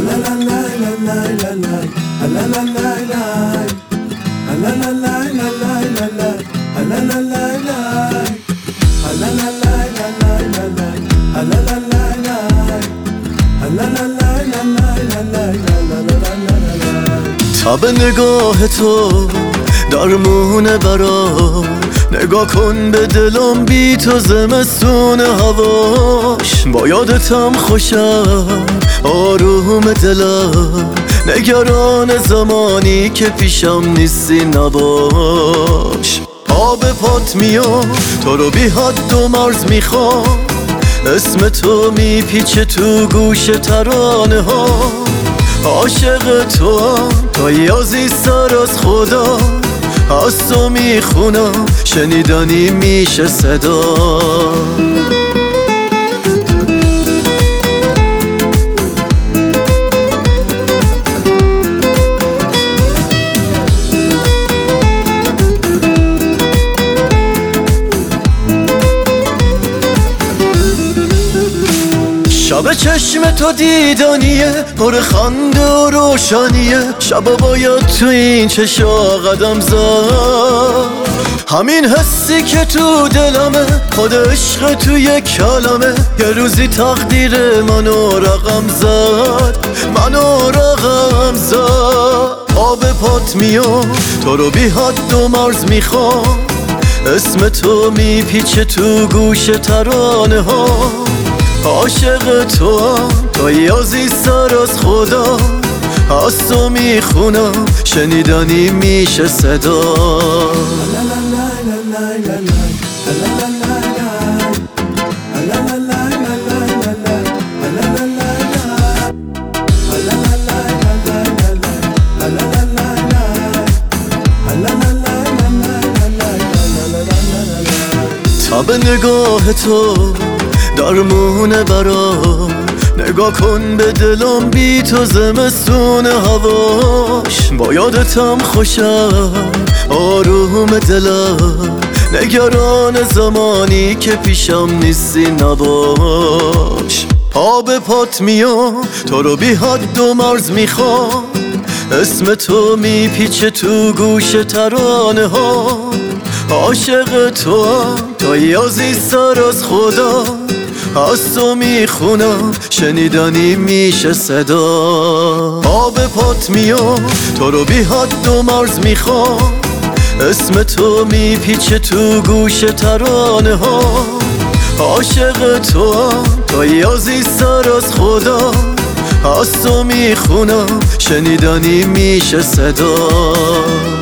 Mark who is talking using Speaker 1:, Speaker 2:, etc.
Speaker 1: تب نگاه تو درمونه برام، نگاه کن به دلم بی تو زمستون هواش. با یادتم خوشم آروم دلم، نگران زمانی که پیشم نیستی نباش. آب پات میام تو رو بی حد و مرز میخوام، اسم تو میپیچه تو گوش ترانه ها. عاشق تو هم تا عزیزتر از خدا، از تو میخونم شنیدنی میشه صدا. شب چشم تو دیدنیه، پر خنده و روشنیه. شب باید تو این چشا قدم زد، همین حسی که تو دلمه، خود عشق توی کلمه. یه روزی تقدیر منو رقم زد، منو رقم زد. آب پات میام تو رو بی حد و مرز میخوام، اسم تو میپیچه تو گوش ترانه ها. عاشق تو هم تا عزیزتر از خدا، از تو میخونم شنیدنی میشه صدا. تب نگاه تو درمونه برام، نگاه کن به دلم بی تو زمستون هواش. با یادتم خوشم آروم دلم، نگران زمانی که پیشم نیستی نباش. آب پات میام تو رو بی حد و مرز میخوام، اسم تو میپیچه تو گوش ترانه ها. عاشق تو هم تا عزیزتر از خدا، از تو میخونم شنیدنی میشه صدا. آب پات میام تو رو بی حد و مرز میخوام، اسم تو میپیچه تو گوش ترانه ها. عاشق تو هم تا عزیزتر از خدا، از تو میخونم شنیدنی میشه صدا.